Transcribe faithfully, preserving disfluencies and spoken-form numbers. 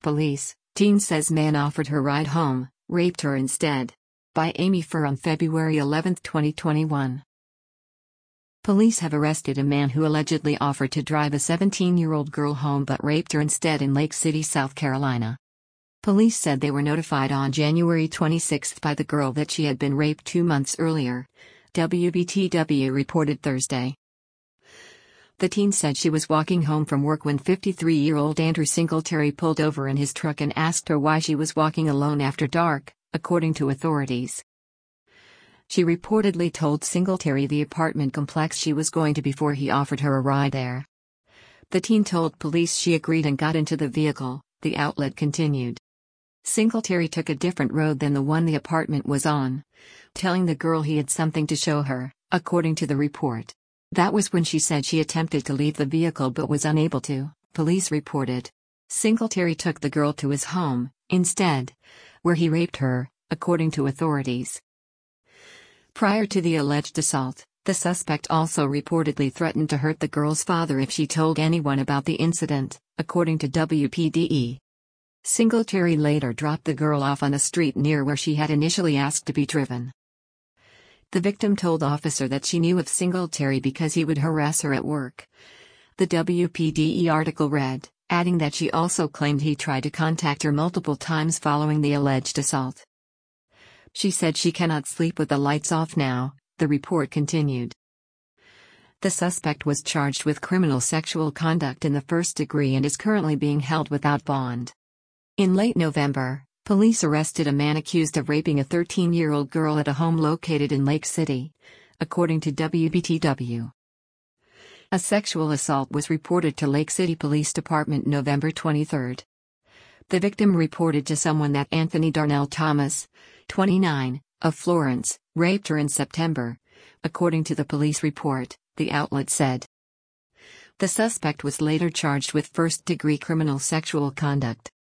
police. Teen says man offered her ride home, raped her instead. By Amy Furr on February eleventh, twenty twenty-one. Police have arrested a man who allegedly offered to drive a seventeen-year-old girl home but raped her instead in Lake City, South Carolina. Police said they were notified on January twenty-sixth by the girl that she had been raped two months earlier, W B T W reported Thursday. The teen said she was walking home from work when fifty-three-year-old Andrew Singletary pulled over in his truck and asked her why she was walking alone after dark, according to authorities. She reportedly told Singletary the apartment complex she was going to before he offered her a ride there. The teen told police she agreed and got into the vehicle, the outlet continued. Singletary took a different road than the one the apartment was on, telling the girl he had something to show her, according to the report. That was when she said she attempted to leave the vehicle but was unable to, police reported. Singletary took the girl to his home, instead, where he raped her, according to authorities. Prior to the alleged assault, the suspect also reportedly threatened to hurt the girl's father if she told anyone about the incident, according to W P D E. Singletary later dropped the girl off on a street near where she had initially asked to be driven. The victim told the officer that she knew of Singletary because he would harass her at work. The W P D E article read, adding that she also claimed he tried to contact her multiple times following the alleged assault. She said she cannot sleep with the lights off now, the report continued. The suspect was charged with criminal sexual conduct in the first degree and is currently being held without bond. In late November, police arrested a man accused of raping a thirteen-year-old girl at a home located in Lake City, according to W B T W. A sexual assault was reported to Lake City Police Department November twenty-third. The victim reported to someone that Anthony Darnell Thomas, twenty-nine, of Florence, raped her in September, according to the police report, the outlet said. The suspect was later charged with first-degree criminal sexual conduct.